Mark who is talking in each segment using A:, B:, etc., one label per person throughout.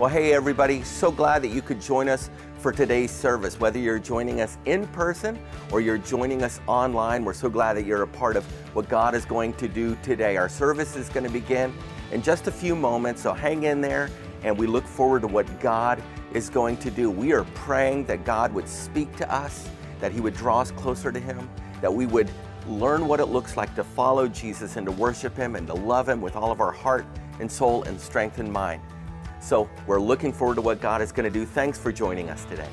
A: Well, hey everybody, so glad that you could join us for today's service. Whether you're joining us in person or you're joining us online, we're so glad that you're a part of what God is going to do today. Our service is going to begin in just a few moments, so hang in there, and we look forward to what God is going to do. We are praying that God would speak to us, that He would draw us closer to Him, that we would learn what it looks like to follow Jesus and to worship Him and to love Him with all of our heart and soul and strength and mind. So we're looking forward to what God is going to do. Thanks for joining us today.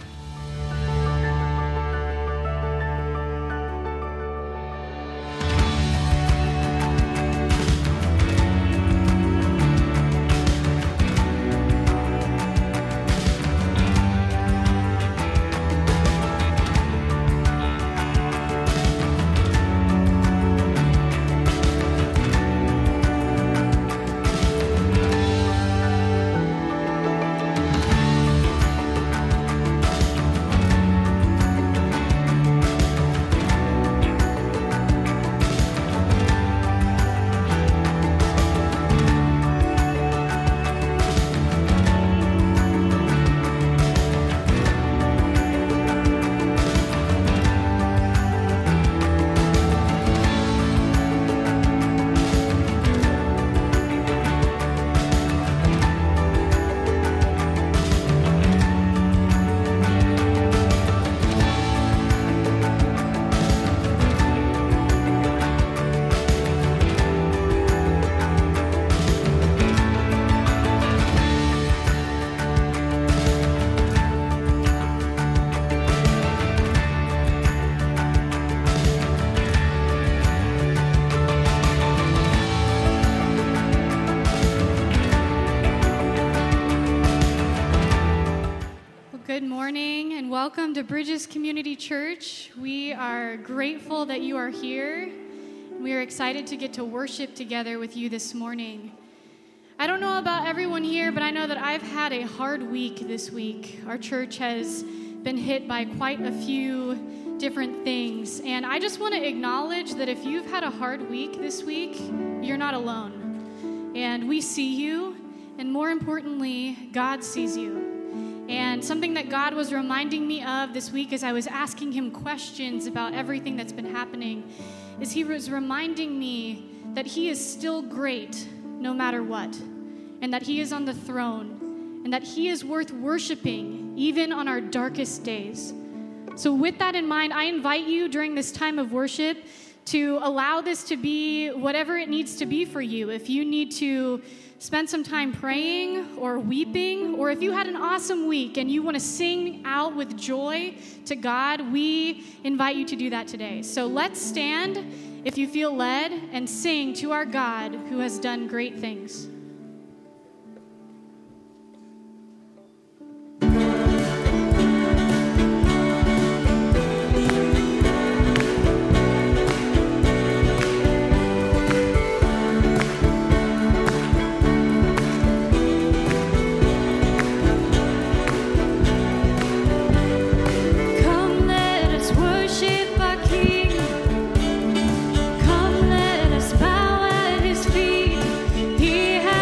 B: Welcome to Bridges Community Church. We are grateful that you are here. We are excited to get to worship together with you this morning. I don't know about everyone here, but I know that I've had a hard week this week. Our church has been hit by quite a few different things, and I just want to acknowledge that if you've had a hard week this week, you're not alone. And we see you, and more importantly, God sees you. And something that God was reminding me of this week as I was asking Him questions about everything that's been happening is He was reminding me that He is still great no matter what, and that He is on the throne, and that He is worth worshiping even on our darkest days. So with that in mind, I invite you during this time of worship to allow this to be whatever it needs to be for you. If you need to spend some time praying or weeping, or if you had an awesome week and you want to sing out with joy to God, we invite you to do that today. So let's stand, if you feel led, and sing to our God who has done great things.
C: Come, let us bow at His feet. He has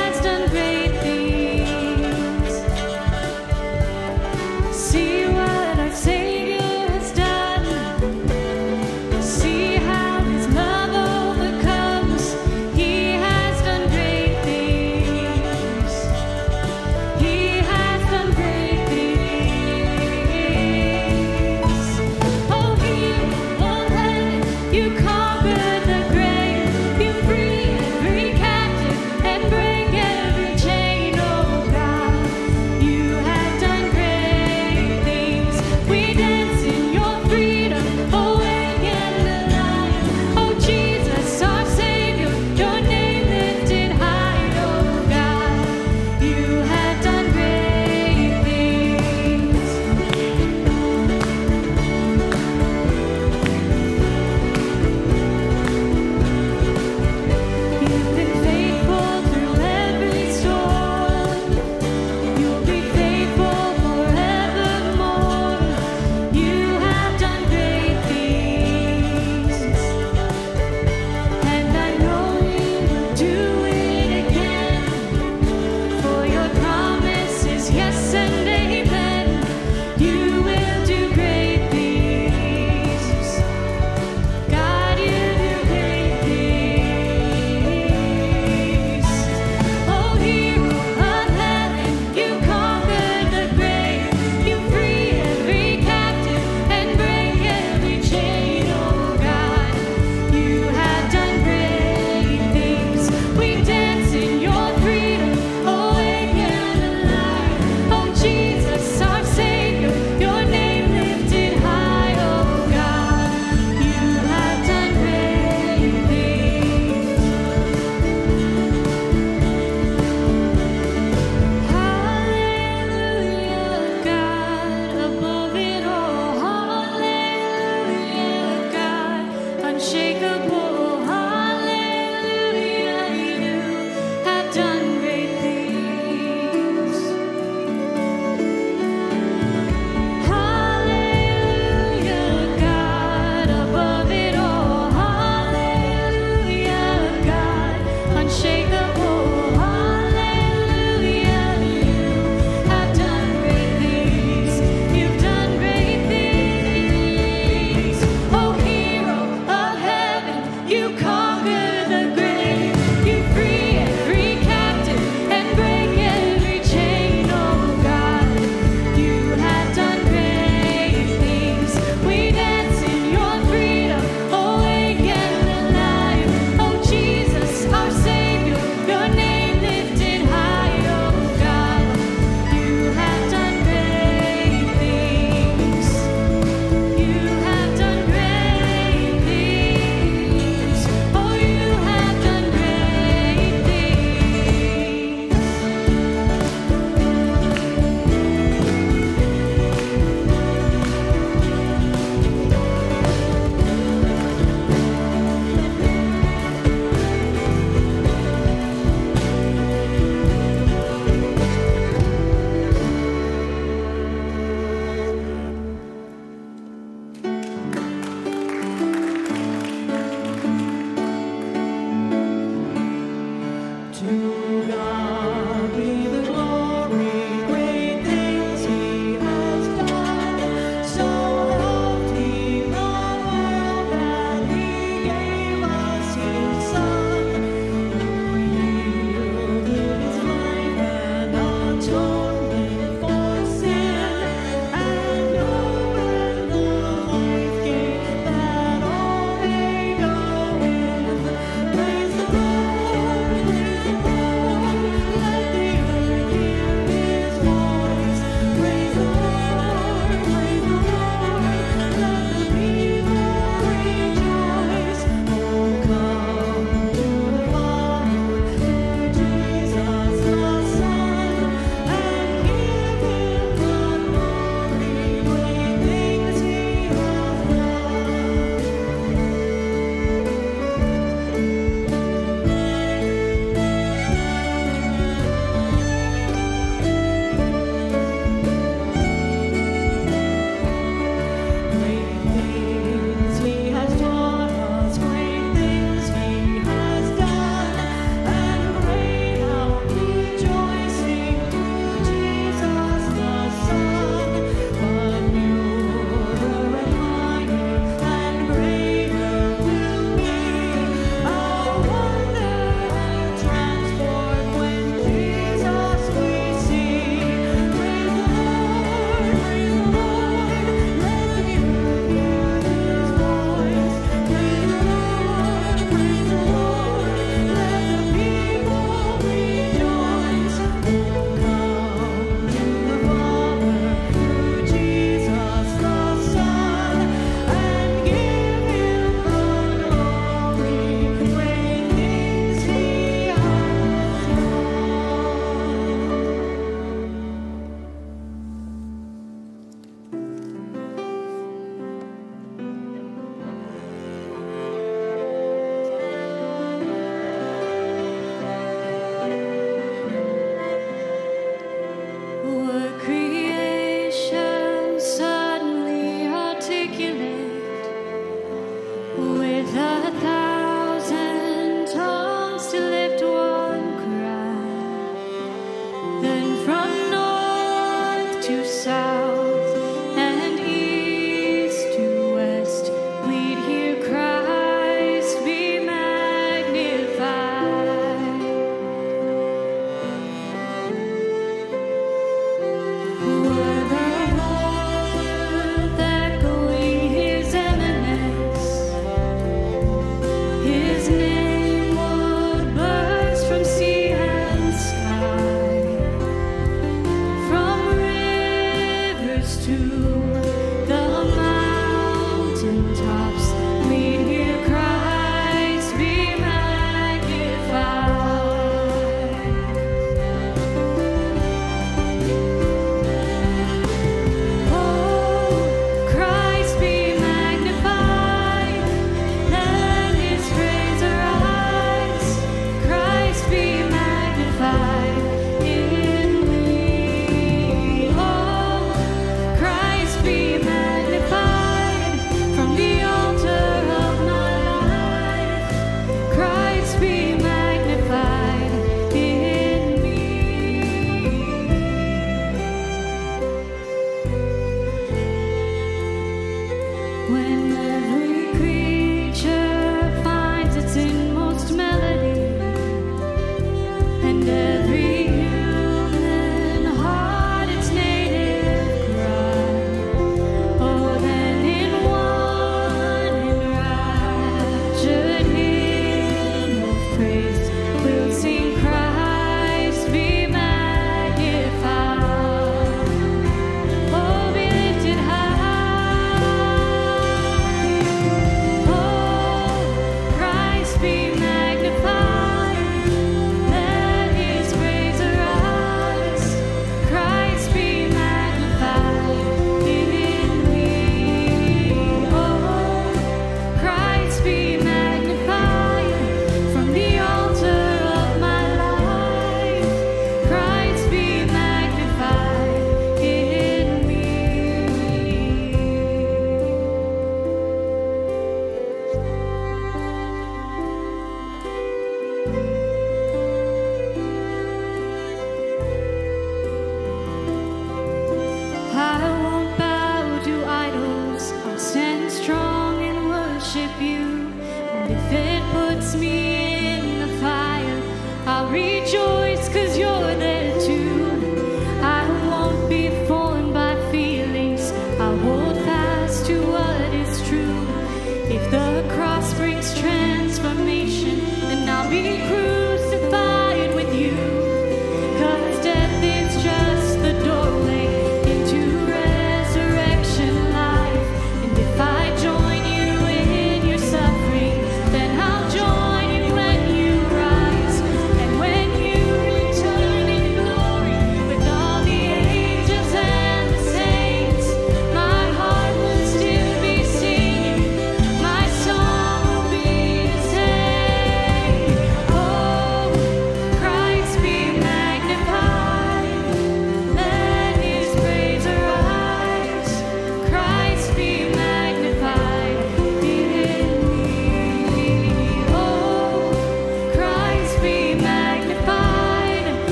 C: Praise the Lord, let the earth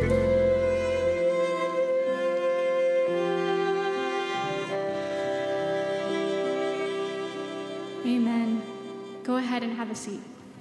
B: Amen. Go ahead and have a seat.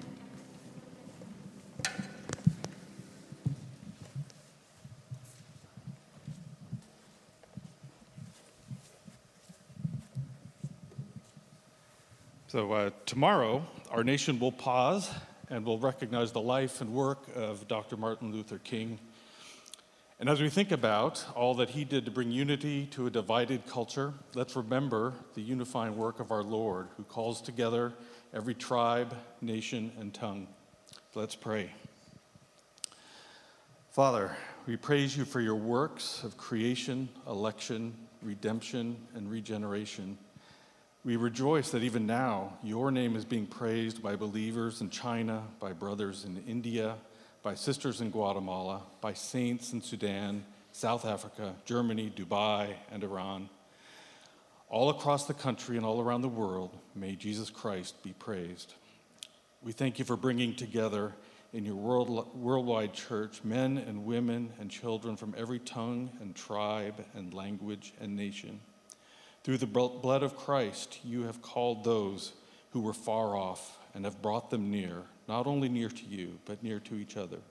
C: So tomorrow, our nation will pause and will recognize the life and work of Dr. Martin Luther King. And as we think about all that he did to bring unity to a divided culture, let's remember the unifying work of our Lord, who calls together every tribe, nation, and tongue. Let's pray. Father, we praise you for your works of creation, election, redemption, and regeneration. We rejoice that even now, your name is being praised by believers in China, by brothers in India, by sisters in Guatemala, by saints in Sudan, South Africa, Germany, Dubai, and Iran. All across the country and all around the world, may Jesus Christ be praised. We thank you for bringing together in your worldwide church men and women and children from every tongue and tribe and language and nation. Through the blood of Christ, you have called those who were far off and have brought them near, not only near to you, but near to each other.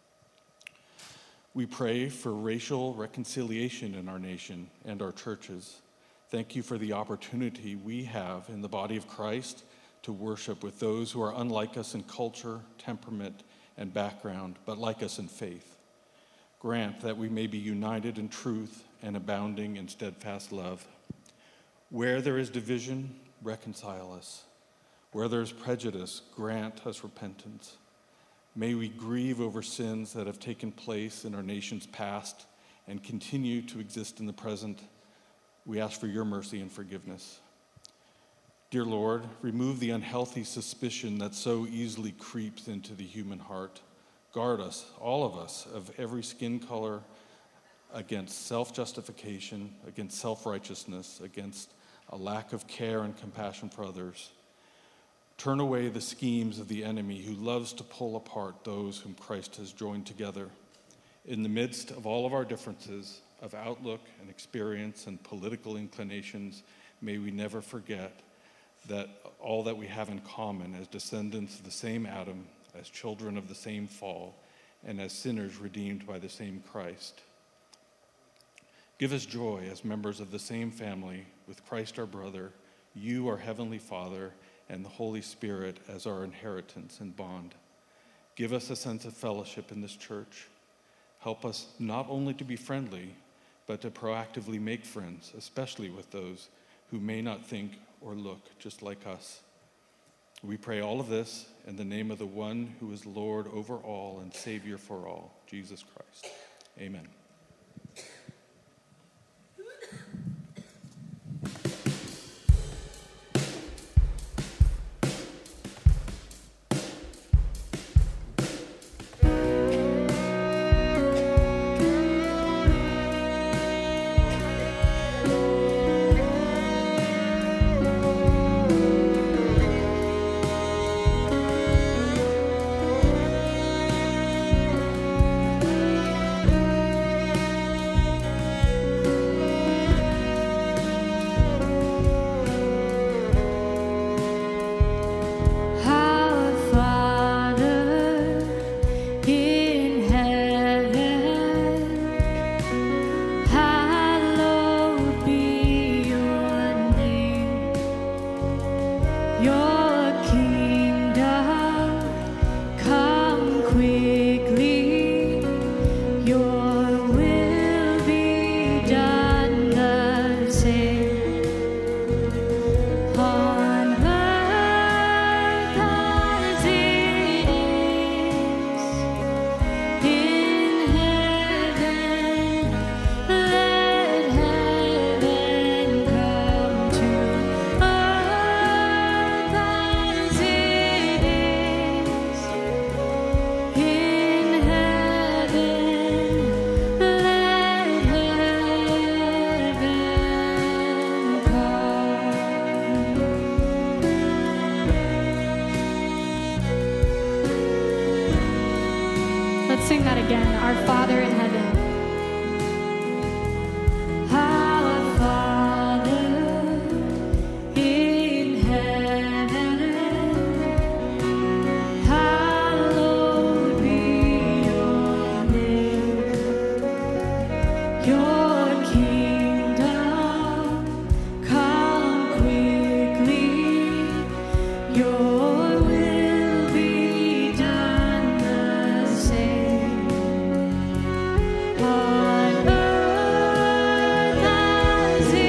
C: We pray for racial reconciliation in our nation and our churches. Thank you for the opportunity we have in the body of Christ to worship with those who are unlike us in culture, temperament, and background, but like us in faith. Grant that we may be united in truth and abounding in steadfast love. Where there is division, reconcile us. Where there is prejudice, grant us repentance. May we grieve over sins that have taken place in our nation's past and continue to exist in the present. We ask for your mercy and forgiveness. Dear Lord, remove the unhealthy suspicion that so easily creeps into the human heart. Guard us, all of us, of every skin color, against self-justification, against self-righteousness, against a lack of care and compassion for others. Turn away the schemes of the enemy who loves to pull apart those whom Christ has joined together. In the midst of all of our differences of outlook and experience and political inclinations, may we never forget that all that we have in common as descendants of the same Adam, as children of the same fall, and as sinners redeemed by the same Christ. Give us joy as members of the same family, with Christ our brother, you our heavenly Father, and the Holy Spirit as our inheritance and bond. Give us a sense of fellowship in this church. Help us not only to be friendly, but to proactively make friends, especially with those who may not think or look just like us. We pray all of this in the name of the one who is Lord over all and Savior for all, Jesus Christ. Amen.
B: sing that again. Our Father in heaven. Our Father in heaven, hallowed be your name. Your kingdom come quickly. Your will be done the same on earth as it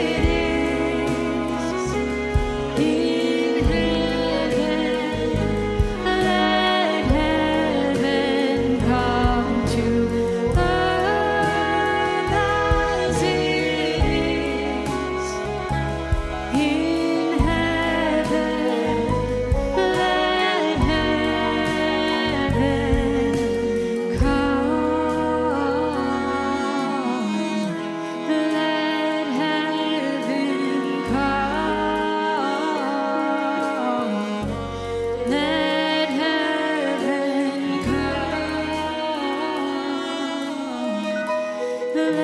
B: is in heaven. Let heaven come to earth as it is in heaven. Let heaven come. Let heaven come. Let heaven come. Let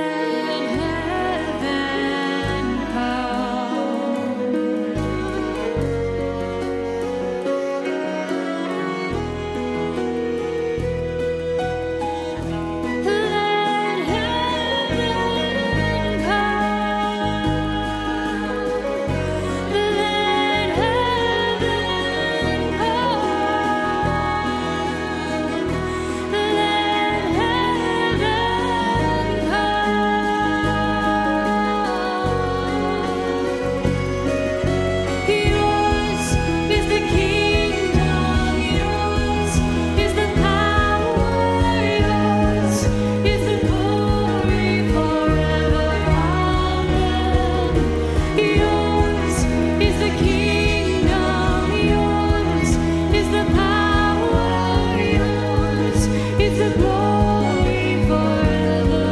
B: Yours is the kingdom, yours is the power, yours is the glory forever. Amen. Yours is the kingdom, yours is the power, yours is the glory forever.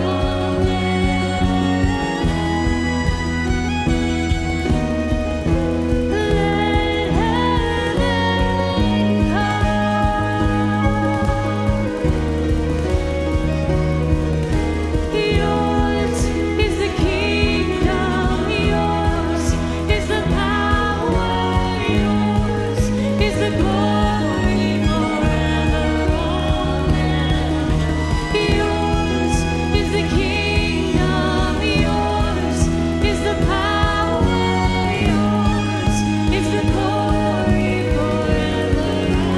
B: Yours is the kingdom, yours is the power, yours is the glory forever. Amen. Yours is the kingdom, yours is the power, yours is the glory forever.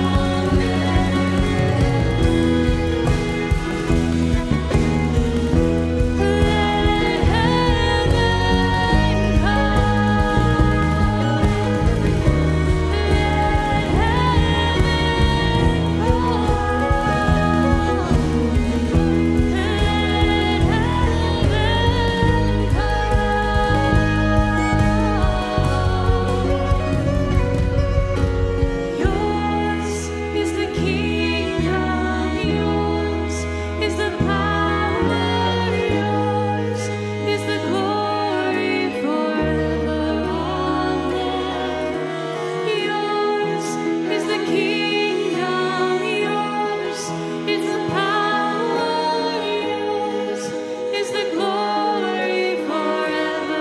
B: Yours is the kingdom, yours is the power, yours is the glory forever. Amen. Yours is the kingdom, yours is the power, yours is the glory forever.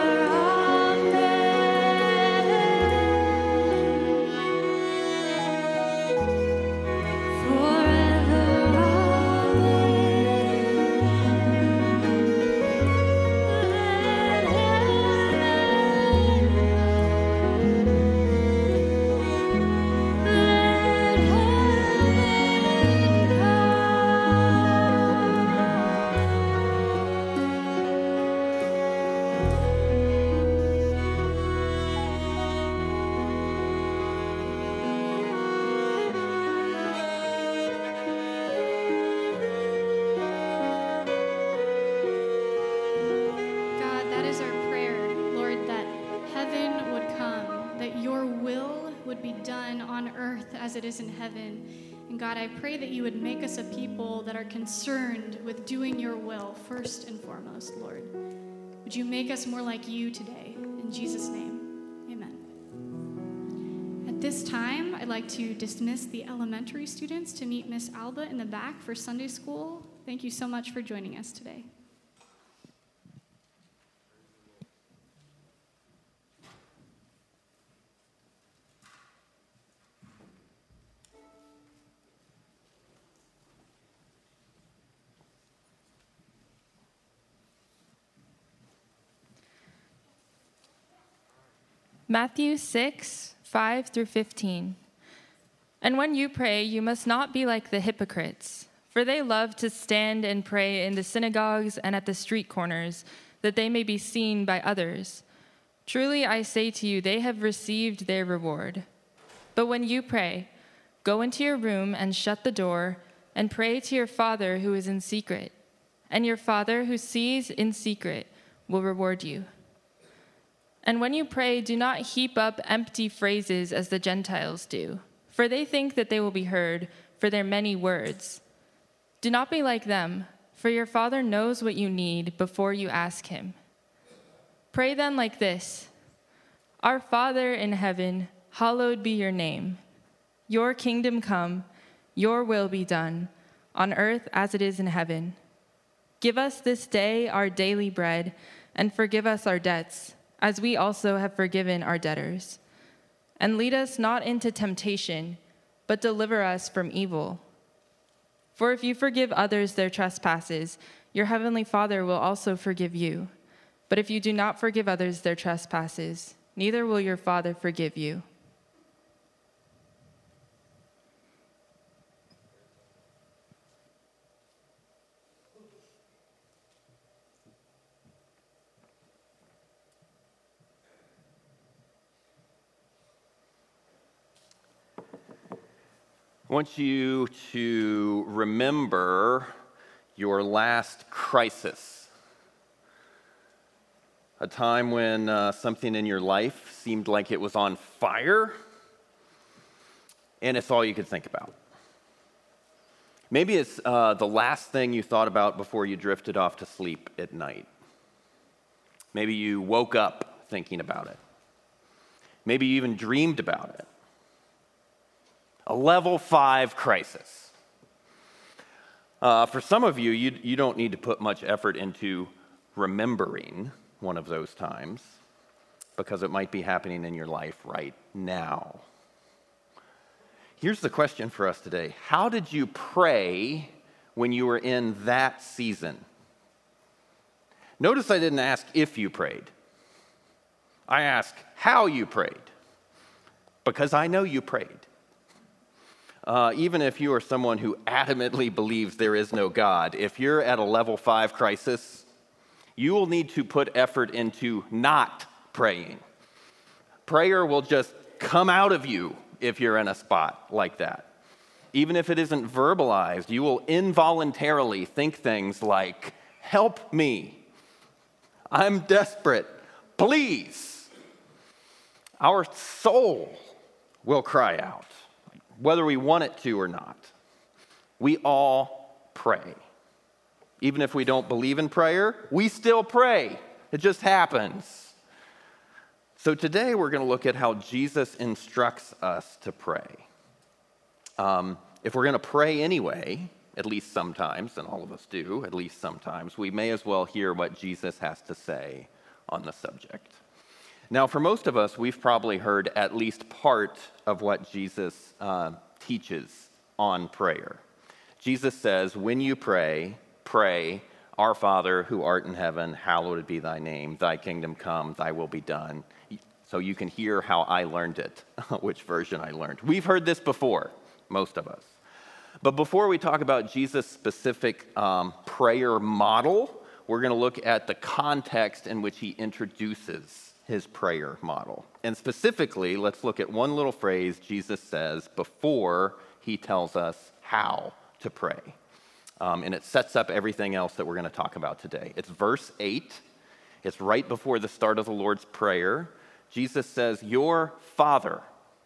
B: God, that is our prayer, Lord, that heaven would come, that your will would be done on earth as it is in heaven. And God, I pray that you would make us a people that are concerned with doing your will first and foremost, Lord. Would you make us more like you today? In Jesus' name, amen. At this time, I'd like to dismiss the elementary students to meet Miss Alba in the back for Sunday school. Thank you so much for joining us today.
D: Matthew 6, 5 through 15. And when you pray, you must not be like the hypocrites, for they love to stand and pray in the synagogues and at the street corners, that they may be seen by others. Truly I say to you, they have received their reward. But when you pray, go into your room and shut the door, and pray to your Father who is in secret. And your Father who sees in secret will reward you. And when you pray, do not heap up empty phrases as the Gentiles do, for they think that they will be heard for their many words. Do not be like them, for your Father knows what you need before you ask him. Pray then like this: Our Father in heaven, hallowed be your name. Your kingdom come, your will be done, on earth as it is in heaven. Give us this day our daily bread, and forgive us our debts, as we also have forgiven our debtors. And lead us not into temptation, but deliver us from evil. For if you forgive others their trespasses, your heavenly Father will also forgive you. But if you do not forgive others their trespasses, neither will your Father forgive you.
A: I want you to remember your last crisis, a time when something in your life seemed like it was on fire, and it's all you could think about. Maybe it's the last thing you thought about before you drifted off to sleep at night. Maybe you woke up thinking about it. Maybe you even dreamed about it. A level 5 crisis. For some of you, you don't need to put much effort into remembering one of those times because it might be happening in your life right now. Here's the question for us today. How did you pray when you were in that season? Notice I didn't ask if you prayed. I asked how you prayed, because I know you prayed. Even if you are someone who adamantly believes there is no God, if you're at a level 5 crisis, you will need to put effort into not praying. Prayer will just come out of you if you're in a spot like that. Even if it isn't verbalized, you will involuntarily think things like, "Help me. I'm desperate. Please." Our soul will cry out, whether we want it to or not. We all pray. Even if we don't believe in prayer, we still pray. It just happens. So today we're going to look at how Jesus instructs us to pray. If we're going to pray anyway, at least sometimes, and all of us do, at least sometimes, we may as well hear what Jesus has to say on the subject. Now, for most of us, we've probably heard at least part of what Jesus teaches on prayer. Jesus says, when you pray, pray, Our Father who art in heaven, hallowed be thy name, thy kingdom come, thy will be done. So you can hear how I learned it, which version I learned. We've heard this before, most of us. But before we talk about Jesus' specific prayer model, we're going to look at the context in which he introduces his prayer model. And specifically, let's look at one little phrase Jesus says before he tells us how to pray. And it sets up everything else that we're going to talk about today. It's verse 8. It's right before the start of the Lord's Prayer. Jesus says, your Father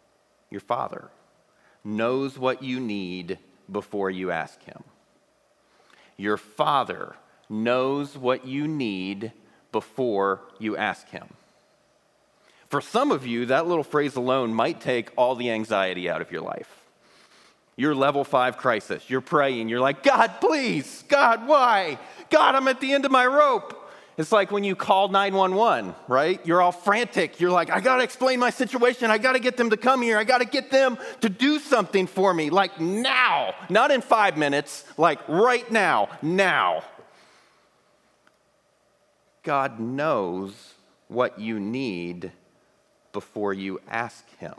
A: knows what you need before you ask him. Your Father knows what you need before you ask him.
E: For some of you, that little phrase alone might take all the anxiety out of your life. You're level 5 crisis. You're praying. You're like, God, please. God, why? God, I'm at the end of my rope. It's like when you call 911, right? You're all frantic. You're like, I got to explain my situation. I got to get them to come here. I got to get them to do something for me. Like now. Not in 5 minutes. Like right now. Now. God knows what you need before you ask him.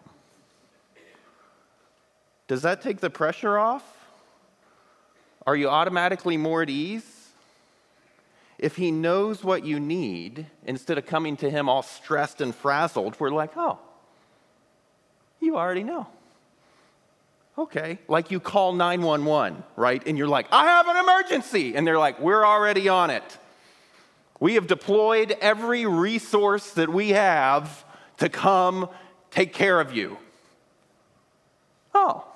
E: Does that take the pressure off? Are you automatically more at ease? If he knows what you need, instead of coming to him all stressed and frazzled, we're like, oh, you already know. Okay, like you call 911, right? And you're like, I have an emergency. And they're like, we're already on it. We have deployed every resource that we have to come take care of you. Oh,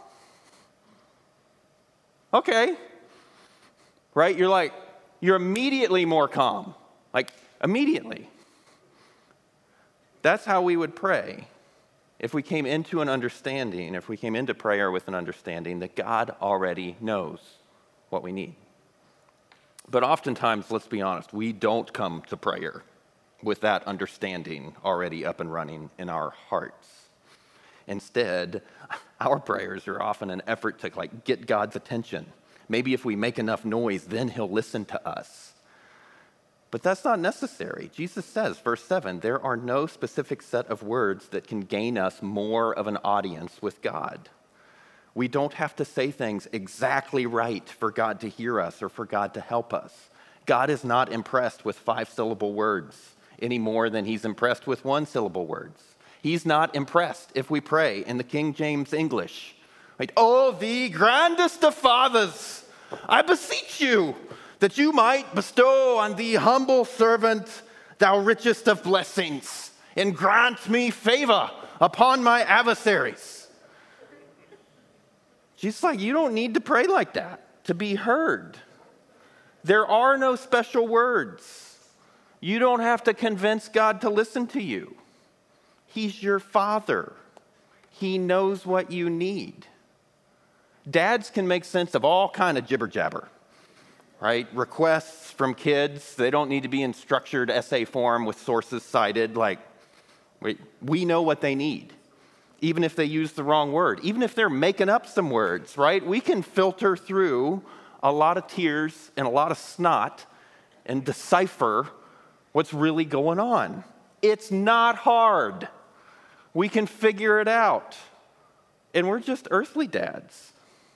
E: okay, right? You're immediately more calm, like immediately. That's how we would pray if we came into an understanding, if we came into prayer with an understanding that God already knows what we need. But oftentimes, let's be honest, we don't come to prayer with that understanding already up and running in our hearts. Instead, our prayers are often an effort to get God's attention. Maybe if we make enough noise, then he'll listen to us. But that's not necessary. Jesus says, verse 7, there are no specific set of words that can gain us more of an audience with God. We don't have to say things exactly right for God to hear us or for God to help us. God is not impressed with 5-syllable words any more than he's impressed with 1-syllable words. He's not impressed if we pray in the King James English. Right? Oh, the grandest of fathers, I beseech you that you might bestow on the humble servant thou richest of blessings and grant me favor upon my adversaries. Jesus like, you don't need to pray like that to be heard. There are no special words. You don't have to convince God to listen to you. He's your father. He knows what you need. Dads can make sense of all kind of jibber jabber, right? Requests from kids, they don't need to be in structured essay form with sources cited. We know what they need, even if they use the wrong word, even if they're making up some words, right? We can filter through a lot of tears and a lot of snot and decipher what's really going on. It's not hard. We can figure it out. And we're just earthly dads.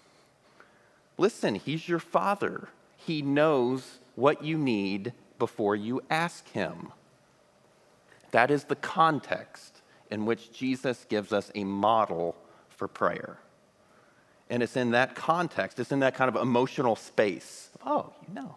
E: Listen, he's your father. He knows what you need before you ask him. That is the context in which Jesus gives us a model for prayer. And it's in that context, it's in that kind of emotional space. Oh, you know.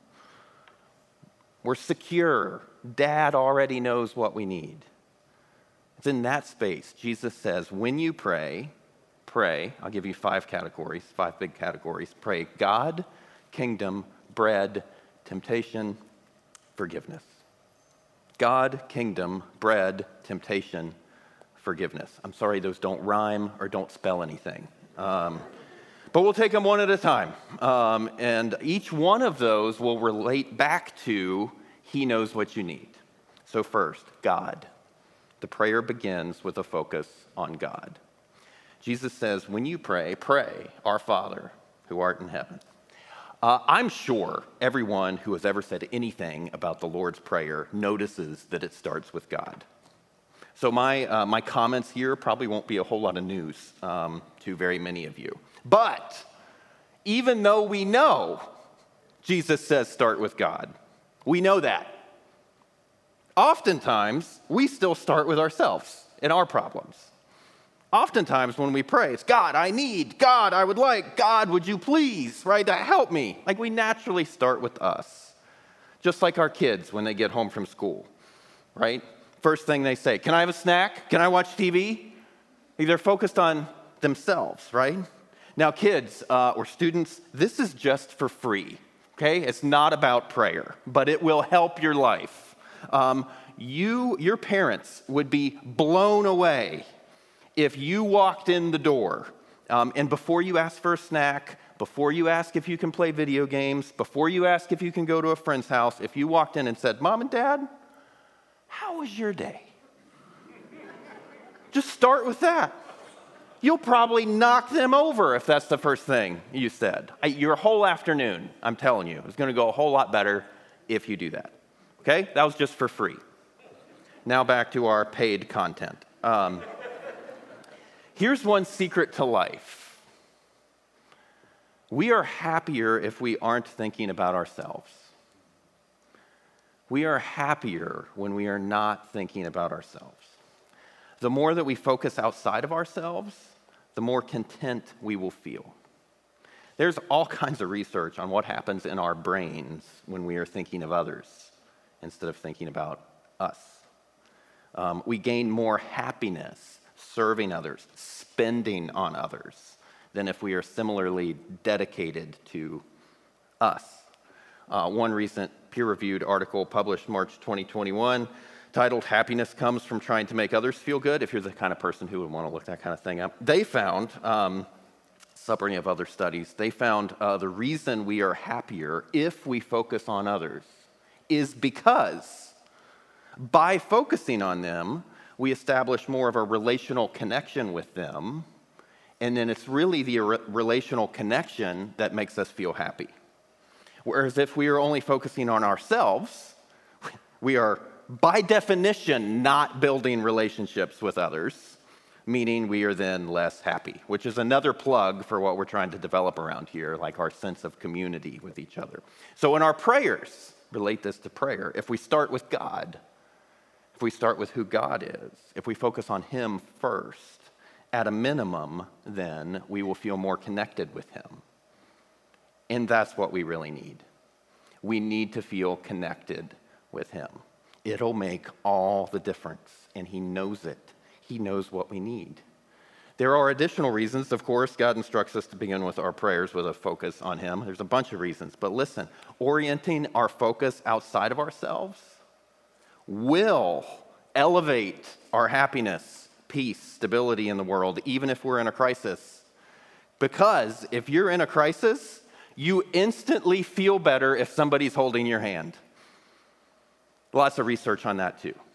E: We're secure. Dad already knows what we need. It's in that space. Jesus says, when you pray, I'll give you 5 categories, 5 big categories. Pray God, kingdom, bread, temptation, forgiveness. God, kingdom, bread, temptation, forgiveness. I'm sorry those don't rhyme or don't spell anything. But we'll take them one at a time. And each one of those will relate back to he knows what you need. So first, God. The prayer begins with a focus on God. Jesus says, when you pray, our Father who art in heaven. I'm sure everyone who has ever said anything about the Lord's Prayer notices that it starts with God. So my comments here probably won't be a whole lot of news to very many of you. But even though we know Jesus says start with God, we know that. Oftentimes, we still start with ourselves and our problems. Oftentimes when we pray, it's God, I need, God, I would like, God, would you please, right, help me. Like we naturally start with us. Just like our kids when they get home from school, right? First thing they say, can I have a snack? Can I watch TV? They're focused on themselves, right? Now kids or students, this is just for free, okay? It's not about prayer, but it will help your life. your parents would be blown away if you walked in the door and before you ask for a snack, before you ask if you can play video games, before you ask if you can go to a friend's house, if you walked in and said, "Mom and Dad, how was your day?" Just start with that. You'll probably knock them over if that's the first thing you said. Your whole afternoon, I'm telling you, is going to go a whole lot better if you do that. Okay? That was just for free. Now back to our paid content. Here's one secret to life. We are happier if we aren't thinking about ourselves. We are happier when we are not thinking about ourselves. The more that we focus outside of ourselves, the more content we will feel. There's all kinds of research on what happens in our brains when we are thinking of others instead of thinking about us. We gain more happiness serving others, spending on others, than if we are similarly dedicated to us. One recent peer-reviewed article published March 2021 titled "Happiness Comes from Trying to Make Others Feel Good." If you're the kind of person who would want to look that kind of thing up, they found, summary of other studies, they found the reason we are happier if we focus on others is because by focusing on them, we establish more of a relational connection with them, and then it's really the relational connection that makes us feel happy. Whereas if we are only focusing on ourselves, we are by definition not building relationships with others, meaning we are then less happy, which is another plug for what we're trying to develop around here, like our sense of community with each other. So in our prayers, relate this to prayer, if we start with God, if we start with who God is, if we focus on Him first, at a minimum, then we will feel more connected with Him. And that's what we really need. We need to feel connected with Him. It'll make all the difference, and He knows it. He knows what we need. There are additional reasons, of course. God instructs us to begin with our prayers with a focus on Him. There's a bunch of reasons, but listen, orienting our focus outside of ourselves will elevate our happiness, peace, stability in the world, even if we're in a crisis. Because if you're in a crisis, you instantly feel better if somebody's holding your hand. Lots of research on that too.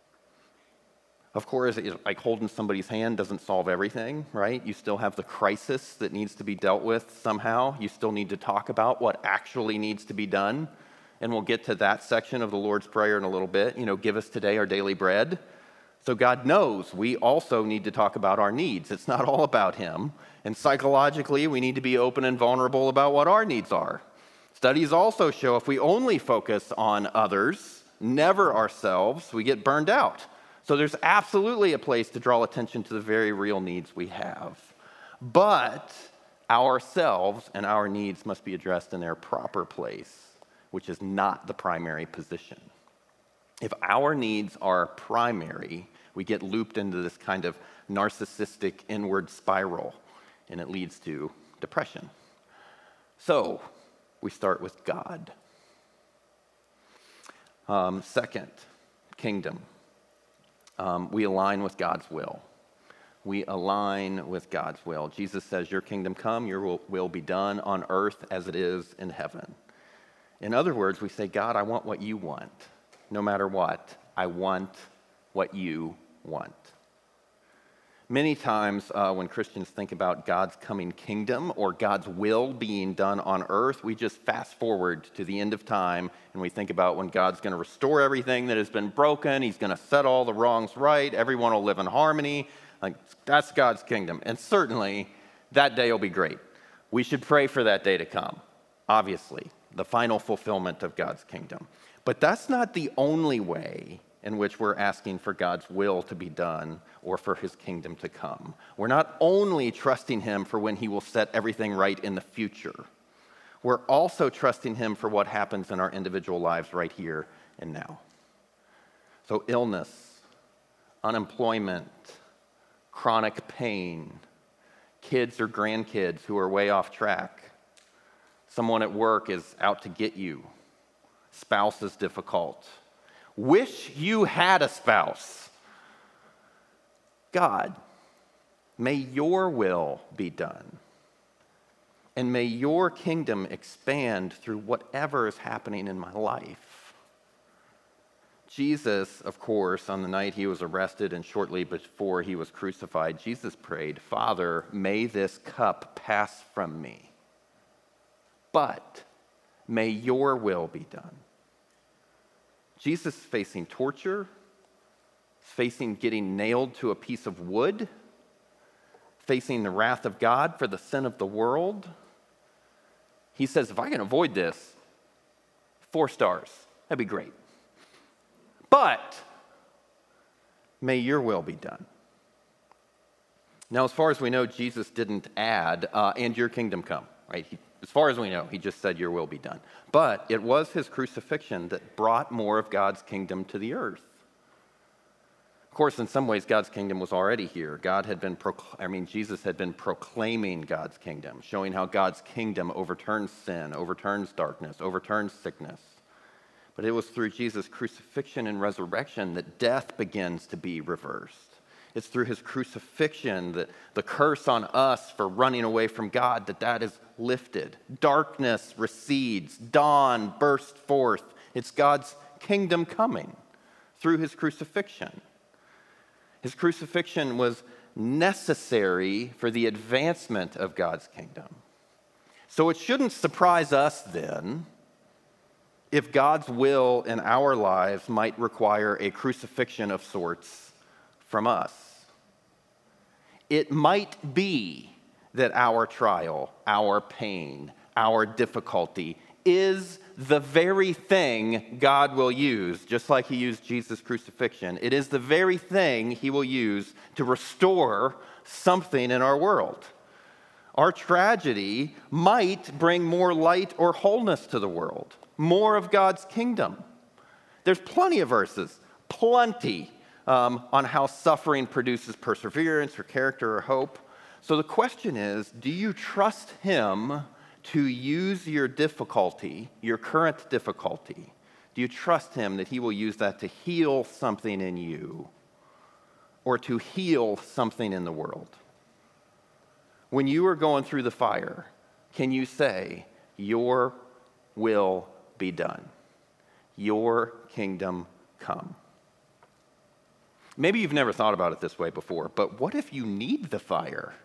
E: Of course, like holding somebody's hand doesn't solve everything, right? You still have the crisis that needs to be dealt with somehow. You still need to talk about what actually needs to be done. And we'll get to that section of the Lord's Prayer in a little bit. Give us today our daily bread. So God knows we also need to talk about our needs. It's not all about Him. And psychologically, we need to be open and vulnerable about what our needs are. Studies also show if we only focus on others, never ourselves, we get burned out. So there's absolutely a place to draw attention to the very real needs we have. But ourselves and our needs must be addressed in their proper place, which is not the primary position. If our needs are primary, we get looped into this kind of narcissistic inward spiral, and it leads to depression. So we start with God. Second, kingdom. We align with God's will. We align with God's will. Jesus says, "Your kingdom come, your will be done on earth as it is in heaven." In other words, we say, "God, I want what you want. No matter what, I want what you want." Many times when Christians think about God's coming kingdom or God's will being done on earth, we just fast forward to the end of time and we think about when God's going to restore everything that has been broken. He's going to set all the wrongs right. Everyone will live in harmony. Like, that's God's kingdom. And certainly that day will be great. We should pray for that day to come, obviously, the final fulfillment of God's kingdom. But that's not the only way in which we're asking for God's will to be done or for His kingdom to come. We're not only trusting Him for when He will set everything right in the future, we're also trusting Him for what happens in our individual lives right here and now. So illness, unemployment, chronic pain, kids or grandkids who are way off track, someone at work is out to get you, spouse is difficult, wish you had a spouse. God, may your will be done. And may your kingdom expand through whatever is happening in my life. Jesus, of course, on the night he was arrested and shortly before he was crucified, Jesus prayed, Father, may this cup pass from me, but may your will be done. Jesus is facing torture, facing getting nailed to a piece of wood, facing the wrath of God for the sin of the world. He says, if I can avoid this, 4 stars, that'd be great. But may your will be done. Now, as far as we know, Jesus didn't add, and your kingdom come, right? As far as we know, he just said, your will be done. But it was his crucifixion that brought more of God's kingdom to the earth. Of course, in some ways, God's kingdom was already here. Jesus had been proclaiming God's kingdom, showing how God's kingdom overturns sin, overturns darkness, overturns sickness. But it was through Jesus' crucifixion and resurrection that death begins to be reversed. It's through his crucifixion that the curse on us for running away from God, that is lifted. Darkness recedes, dawn bursts forth. It's God's kingdom coming through his crucifixion. His crucifixion was necessary for the advancement of God's kingdom. So it shouldn't surprise us then if God's will in our lives might require a crucifixion of sorts from us. It might be that our trial, our pain, our difficulty is the very thing God will use, just like he used Jesus' crucifixion. It is the very thing he will use to restore something in our world. Our tragedy might bring more light or wholeness to the world, more of God's kingdom. There's plenty of verses, on how suffering produces perseverance or character or hope. So the question is, do you trust him to use your difficulty, your current difficulty? Do you trust him that he will use that to heal something in you or to heal something in the world? When you are going through the fire, can you say, your will be done? Your kingdom come. Maybe you've never thought about it this way before, but what if you need the fire?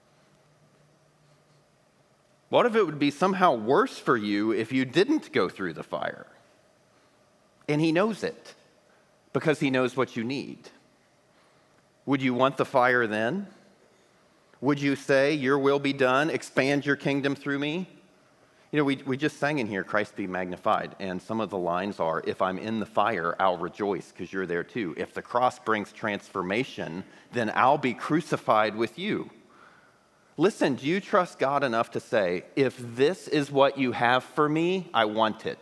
E: What if it would be somehow worse for you if you didn't go through the fire? And he knows it because he knows what you need. Would you want the fire then? Would you say, your will be done, expand your kingdom through me? You know, we just sang in here, Christ be magnified, and some of the lines are, if I'm in the fire, I'll rejoice because you're there too. If the cross brings transformation, then I'll be crucified with you. Listen, do you trust God enough to say, if this is what you have for me, I want it?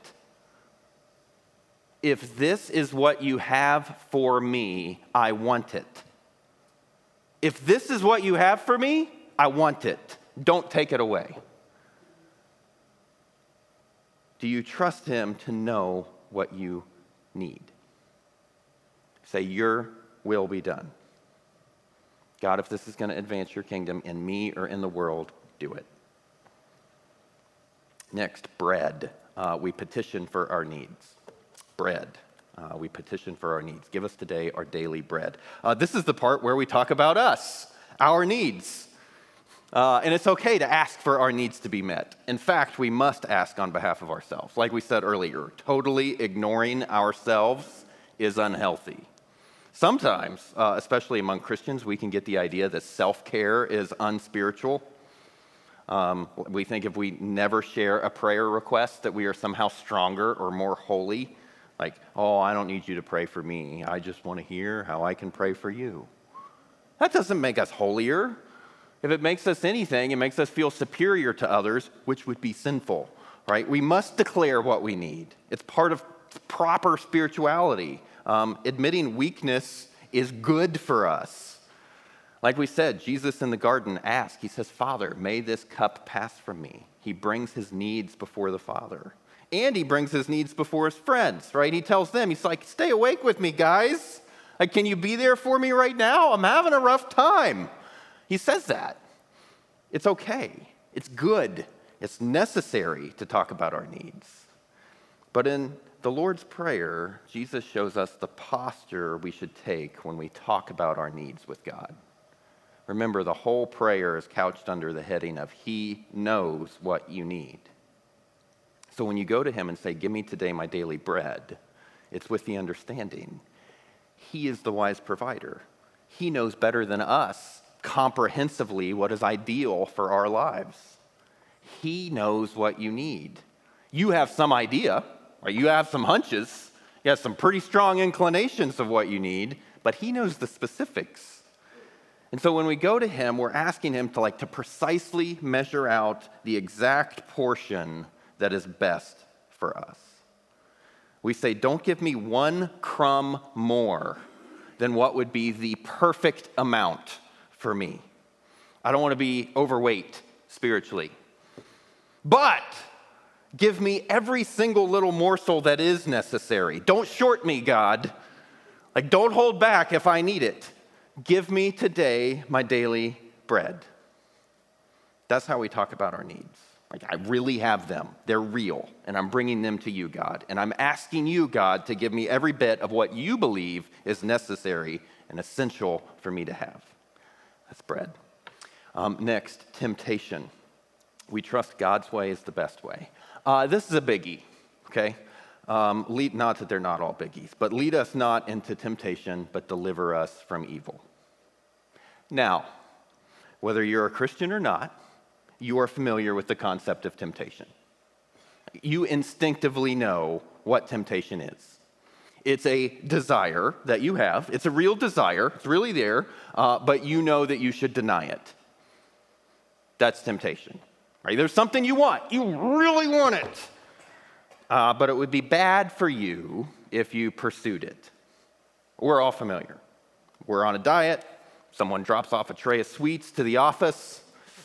E: If this is what you have for me, I want it. If this is what you have for me, I want it. Don't take it away. Do you trust him to know what you need? Say, your will be done. God, if this is going to advance your kingdom in me or in the world, do it. Next, bread. We petition for our needs. Bread. We petition for our needs. Give us today our daily bread. This is the part where we talk about us, our needs. And it's okay to ask for our needs to be met. In fact, we must ask on behalf of ourselves. Like we said earlier, totally ignoring ourselves is unhealthy. Sometimes, especially among Christians, we can get the idea that self-care is unspiritual. We think if we never share a prayer request that we are somehow stronger or more holy. Like, oh, I don't need you to pray for me. I just want to hear how I can pray for you. That doesn't make us holier. If it makes us anything, it makes us feel superior to others, which would be sinful, right? We must declare what we need. It's part of proper spirituality. Admitting weakness is good for us. Like we said, Jesus in the garden asked, he says, Father, may this cup pass from me. He brings his needs before the Father. Andy brings his needs before his friends, right? He tells them, he's like, stay awake with me, guys. Like, can you be there for me right now? I'm having a rough time. He says that. It's okay. It's good. It's necessary to talk about our needs. But in the Lord's Prayer, Jesus shows us the posture we should take when we talk about our needs with God. Remember, the whole prayer is couched under the heading of He knows what you need. So when you go to Him and say, give me today my daily bread, it's with the understanding He is the wise provider. He knows better than us comprehensively what is ideal for our lives. He knows what you need. You have some idea, or you have some hunches, you have some pretty strong inclinations of what you need, but He knows the specifics. And so when we go to Him, we're asking Him to precisely measure out the exact portion that is best for us. We say, don't give me one crumb more than what would be the perfect amount for me. I don't want to be overweight spiritually. But give me every single little morsel that is necessary. Don't short me, God. Don't hold back if I need it. Give me today my daily bread. That's how we talk about our needs. I really have them. They're real. And I'm bringing them to you, God. And I'm asking you, God, to give me every bit of what you believe is necessary and essential for me to have. That's bread. Next, temptation. We trust God's way is the best way. This is a biggie, okay? Not that they're not all biggies, but lead us not into temptation, but deliver us from evil. Now, whether you're a Christian or not, you are familiar with the concept of temptation. You instinctively know what temptation is. It's a desire that you have. It's a real desire. It's really there, but you know that you should deny it. That's temptation. Right? There's something you want. You really want it. But it would be bad for you if you pursued it. We're all familiar. We're on a diet. Someone drops off a tray of sweets to the office.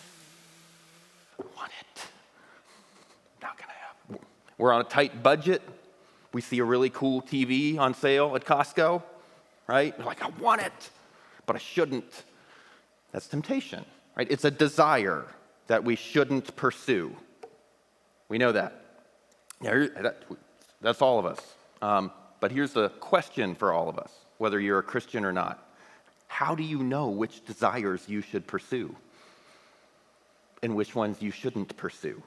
E: I want it. Not gonna happen. We're on a tight budget. We see a really cool TV on sale at Costco, right? You're like, I want it, but I shouldn't. That's temptation, right? It's a desire that we shouldn't pursue. We know that. That's all of us. But here's the question for all of us, whether you're a Christian or not. How do you know which desires you should pursue and which ones you shouldn't pursue?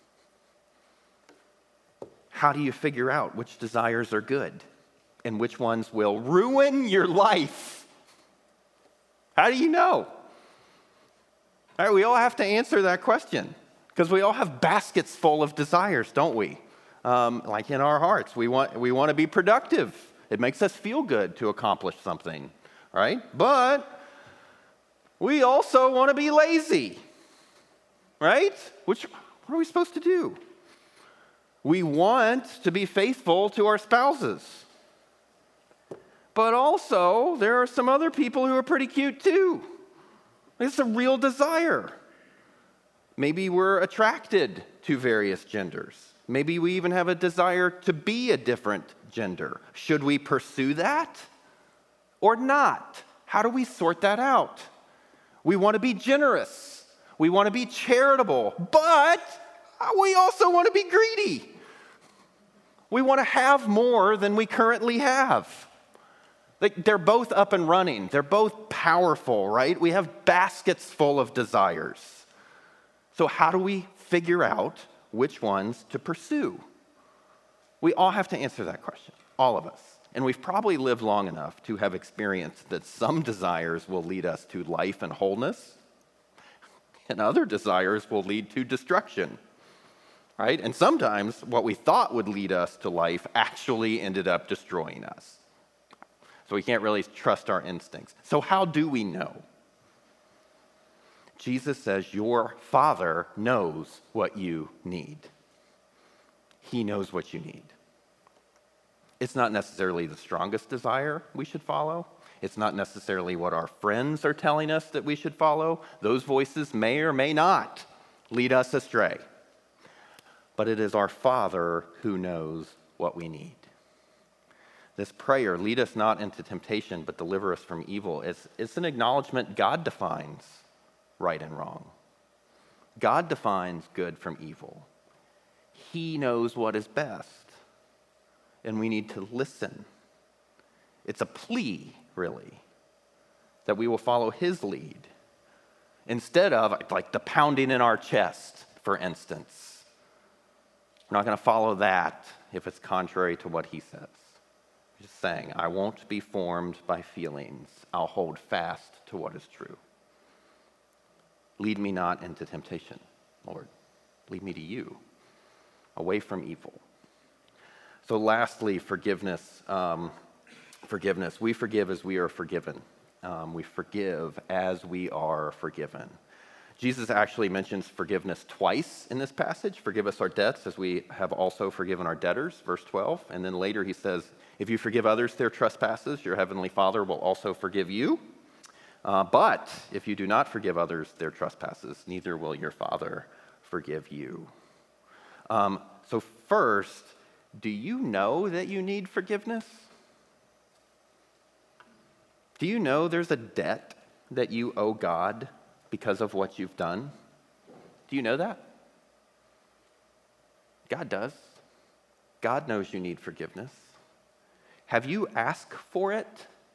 E: How do you figure out which desires are good and which ones will ruin your life? How do you know? All right, we all have to answer that question because we all have baskets full of desires, don't we? Like in our hearts, we want to be productive. It makes us feel good to accomplish something, right? But we also want to be lazy, right? What are we supposed to do? We want to be faithful to our spouses. But also, there are some other people who are pretty cute too. It's a real desire. Maybe we're attracted to various genders. Maybe we even have a desire to be a different gender. Should we pursue that or not? How do we sort that out? We want to be generous. We want to be charitable, but we also want to be greedy. We want to have more than we currently have. They're both up and running. They're both powerful, right? We have baskets full of desires. So how do we figure out which ones to pursue? We all have to answer that question, all of us. And we've probably lived long enough to have experienced that some desires will lead us to life and wholeness, and other desires will lead to destruction, right? And sometimes what we thought would lead us to life actually ended up destroying us. So we can't really trust our instincts. So how do we know? Jesus says, your Father knows what you need. He knows what you need. It's not necessarily the strongest desire we should follow. It's not necessarily what our friends are telling us that we should follow. Those voices may or may not lead us astray. but it is our Father who knows what we need. This prayer, lead us not into temptation, but deliver us from evil, it's an acknowledgement God defines right and wrong. God defines good from evil. He knows what is best, and we need to listen. It's a plea, really, that we will follow his lead instead of like the pounding in our chest, for instance. We're not going to follow that if it's contrary to what he says. He's just saying, I won't be formed by feelings. I'll hold fast to what is true. Lead me not into temptation, Lord. Lead me to you, away from evil. So lastly, forgiveness. Forgiveness. We forgive as we are forgiven. We forgive as we are forgiven. Jesus actually mentions forgiveness twice in this passage. Forgive us our debts as we have also forgiven our debtors, verse 12. And then later he says, if you forgive others their trespasses, your heavenly Father will also forgive you. But if you do not forgive others their trespasses, neither will your Father forgive you. So first, do you know that you need forgiveness? Do you know there's a debt that you owe God because of what you've done? Do you know that? God does. God knows you need forgiveness. Have you asked for it?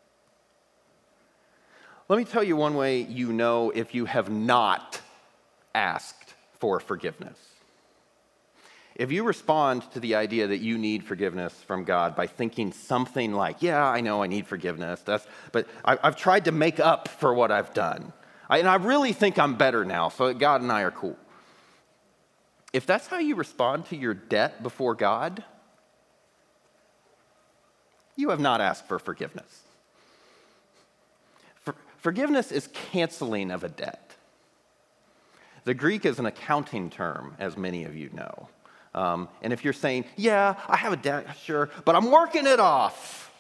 E: Let me tell you one way you know if you have not asked for forgiveness. If you respond to the idea that you need forgiveness from God by thinking something like, yeah, I know I need forgiveness, but I've tried to make up for what I've done, and I really think I'm better now, so God and I are cool. If that's how you respond to your debt before God, you have not asked for forgiveness. Forgiveness is canceling of a debt. The Greek is an accounting term, as many of you know. And if you're saying, yeah, I have a debt, sure, but I'm working it off,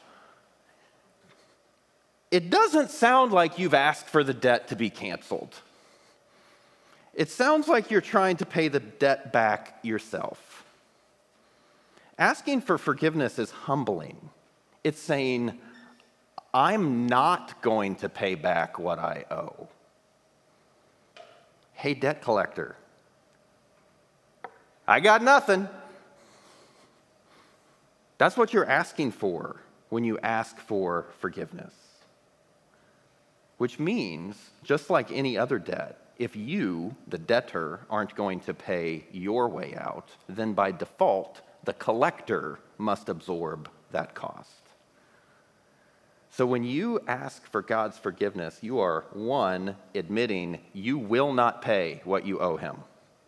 E: it doesn't sound like you've asked for the debt to be canceled. It sounds like you're trying to pay the debt back yourself. Asking for forgiveness is humbling. It's saying, I'm not going to pay back what I owe. Hey, debt collector, I got nothing. That's what you're asking for when you ask for forgiveness. Which means, just like any other debt, if you, the debtor, aren't going to pay your way out, then by default, the collector must absorb that cost. So when you ask for God's forgiveness, you are, one, admitting you will not pay what you owe him.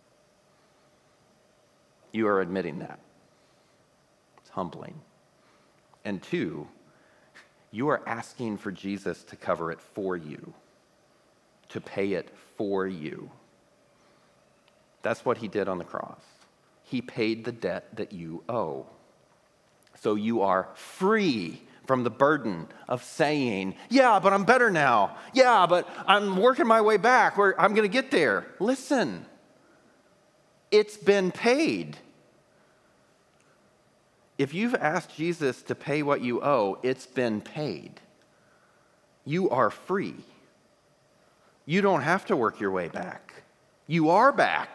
E: You are admitting that. It's humbling. And two, you are asking for Jesus to cover it for you, to pay it for you. That's what he did on the cross. He paid the debt that you owe. So you are free from the burden of saying, yeah, but I'm better now. Yeah, but I'm working my way back. I'm going to get there. Listen, it's been paid. If you've asked Jesus to pay what you owe, it's been paid. You are free. You don't have to work your way back. You are back.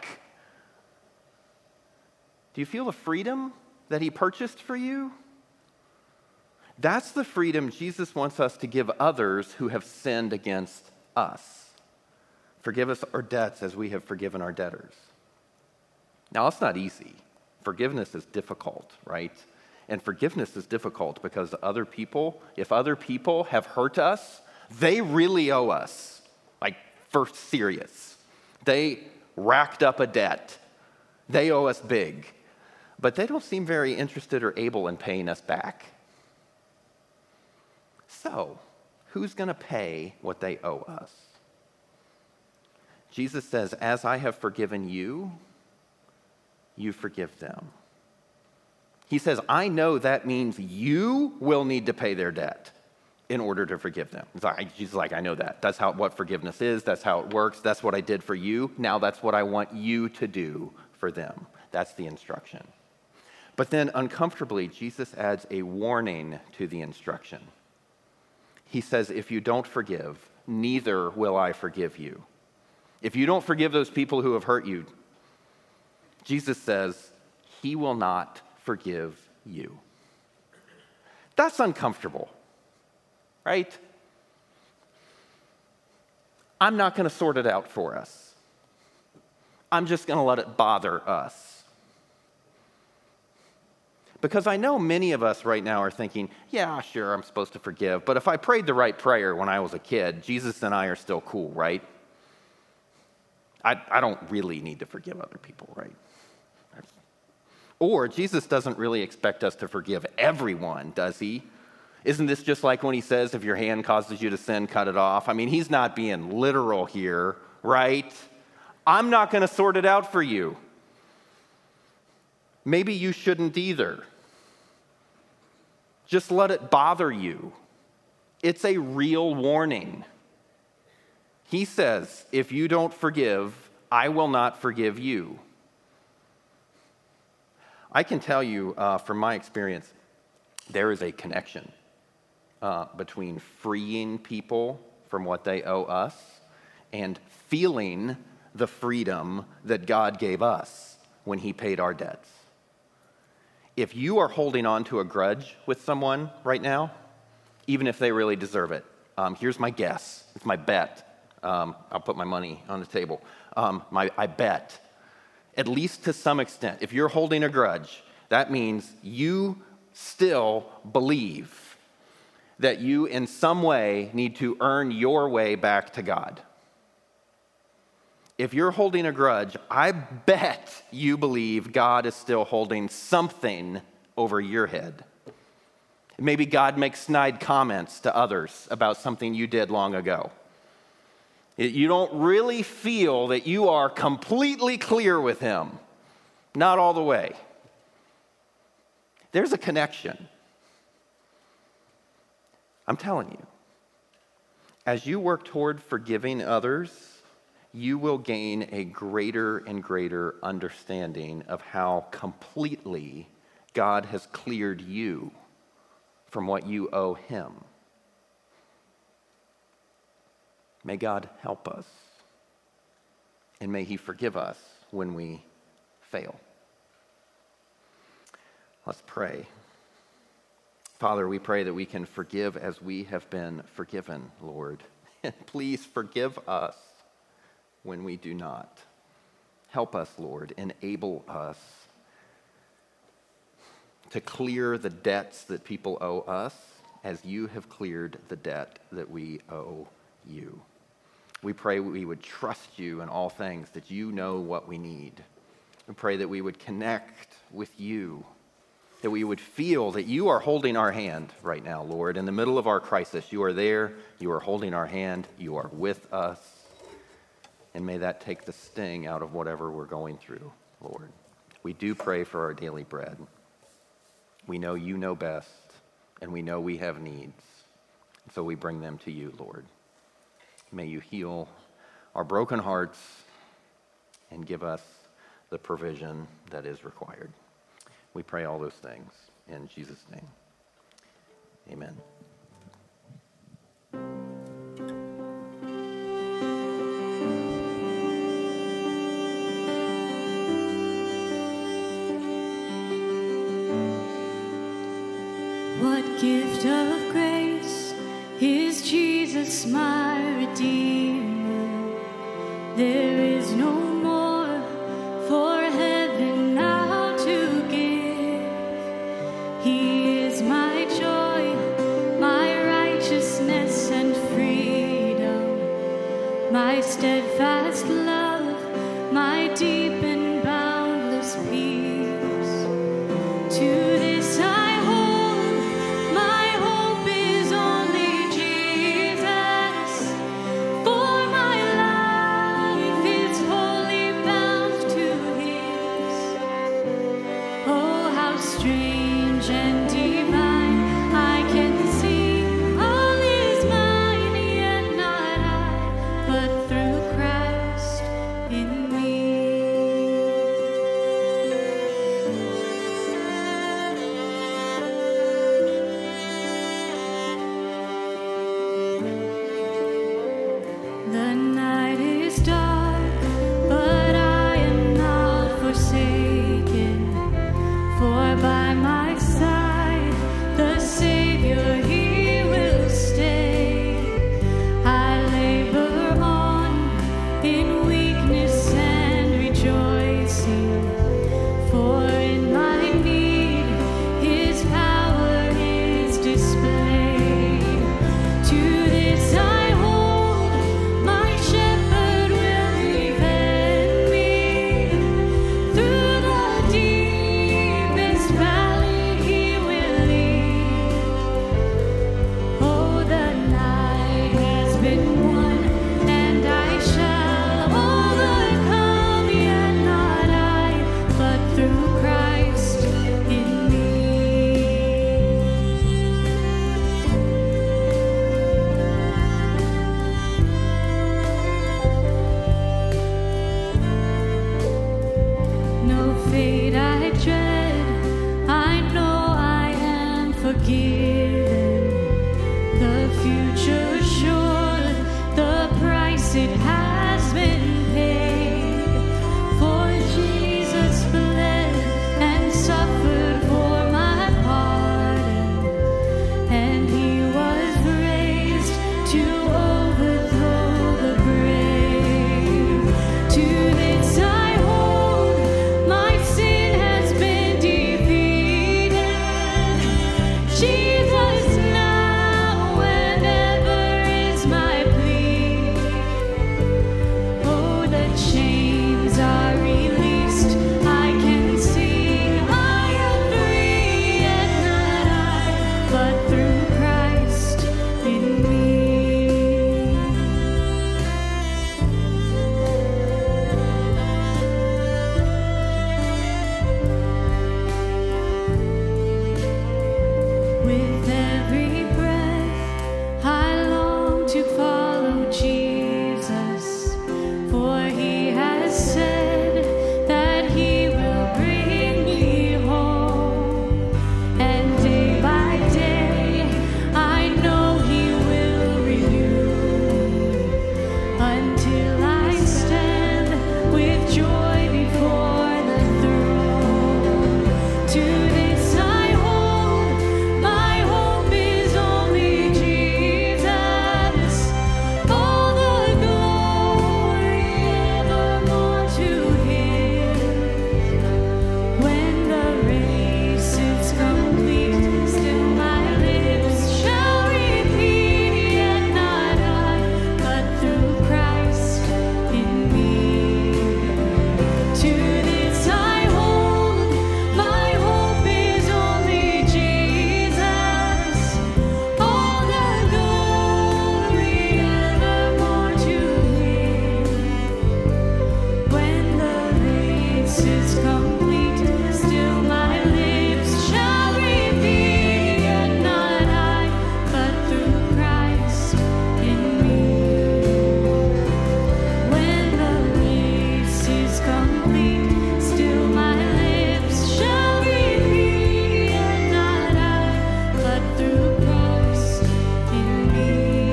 E: Do you feel the freedom that he purchased for you? That's the freedom Jesus wants us to give others who have sinned against us. Forgive us our debts as we have forgiven our debtors. Now, it's not easy. Forgiveness is difficult, right? And forgiveness is difficult because if other people have hurt us, they really owe us, like for serious. They racked up a debt. They owe us big. But they don't seem very interested or able in paying us back. So, who's going to pay what they owe us? Jesus says, as I have forgiven you, you forgive them. He says, I know that means you will need to pay their debt in order to forgive them. Jesus is like, I know that. That's what forgiveness is. That's how it works. That's what I did for you. Now that's what I want you to do for them. That's the instruction. But then uncomfortably, Jesus adds a warning to the instruction. He says, if you don't forgive, neither will I forgive you. If you don't forgive those people who have hurt you, Jesus says, he will not forgive you. That's uncomfortable, right? I'm not going to sort it out for us. I'm just going to let it bother us. Because I know many of us right now are thinking, yeah, sure, I'm supposed to forgive, but if I prayed the right prayer when I was a kid, Jesus and I are still cool, right? I don't really need to forgive other people, right? Or Jesus doesn't really expect us to forgive everyone, does he? Isn't this just like when he says, if your hand causes you to sin, cut it off? I mean, he's not being literal here, right? I'm not going to sort it out for you. Maybe you shouldn't either. Just let it bother you. It's a real warning. He says, if you don't forgive, I will not forgive you. I can tell you from my experience, there is a connection between freeing people from what they owe us and feeling the freedom that God gave us when he paid our debts. If you are holding on to a grudge with someone right now, even if they really deserve it, here's my guess. It's my bet. I'll put my money on the table. I bet, at least to some extent, if you're holding a grudge, that means you still believe that you in some way need to earn your way back to God. If you're holding a grudge, I bet you believe God is still holding something over your head. Maybe God makes snide comments to others about something you did long ago. You don't really feel that you are completely clear with him. Not all the way. There's a connection. I'm telling you, as you work toward forgiving others, you will gain a greater and greater understanding of how completely God has cleared you from what you owe him. May God help us, and may he forgive us when we fail. Let's pray. Father, we pray that we can forgive as we have been forgiven, Lord. And please forgive us when we do not. Help us, Lord. Enable us to clear the debts that people owe us as you have cleared the debt that we owe you. We pray we would trust you in all things, that you know what we need. We pray that we would connect with you, that we would feel that you are holding our hand right now, Lord. In the middle of our crisis, you are there, you are holding our hand, you are with us. And may that take the sting out of whatever we're going through, Lord. We do pray for our daily bread. We know you know best, and we know we have needs. So we bring them to you, Lord. May you heal our broken hearts and give us the provision that is required. We pray all those things in Jesus' name. Amen.
B: What gift of grace is Jesus, my Redeemer? There is no more for heaven now to give. He is my joy, my righteousness and freedom, my steadfast love, my deep and boundless peace. To this I With every breath, I long to follow Jesus, for he has said that he will bring me home. And day by day, I know he will renew, until I stand with joy before the throne. To this I hold, my hope is only Jesus. All the glory evermore to him. When the race is complete, still my lips shall repeat, yet not I, but through Christ in me. To this I hold, my hope is only Jesus. All the glory evermore to him. When the race is complete, still my lips shall repeat, yet not I, but through Christ in me. When the race is complete, still my lips shall repeat, yet not I, but through Christ in me.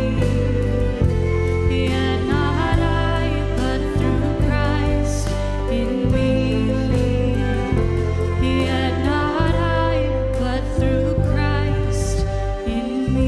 B: Yet not I, but through Christ in me. Yet not I, but through Christ in me.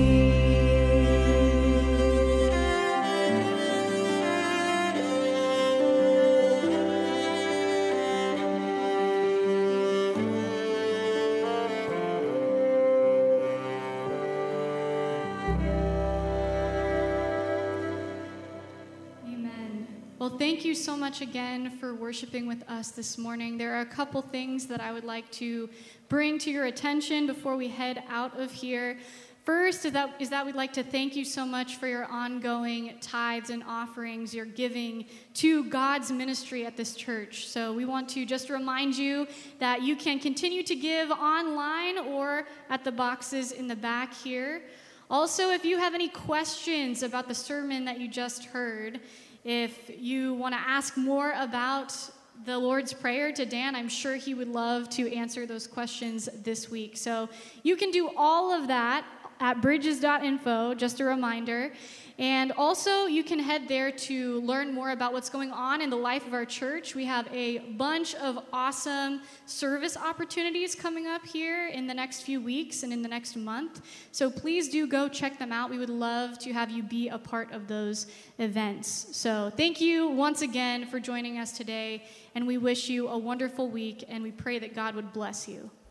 B: Amen. Well, thank you so much again for worshiping with us this morning. There are a couple things that I would like to bring to your attention before we head out of here. First is that we'd like to thank you so much for your ongoing tithes and offerings, your giving to God's ministry at this church. So we want to just remind you that you can continue to give online or at the boxes in the back here. Also, if you have any questions about the sermon that you just heard, if you want to ask more about the Lord's Prayer to Dan, I'm sure he would love to answer those questions this week. So you can do all of that at bridges.info, just a reminder. And also, you can head there to learn more about what's going on in the life of our church. We have a bunch of awesome service opportunities coming up here in the next few weeks and in the next month. So please do go check them out. We would love to have you be a part of those events. So thank you once again for joining us today, and we wish you a wonderful week, and we pray that God would bless you.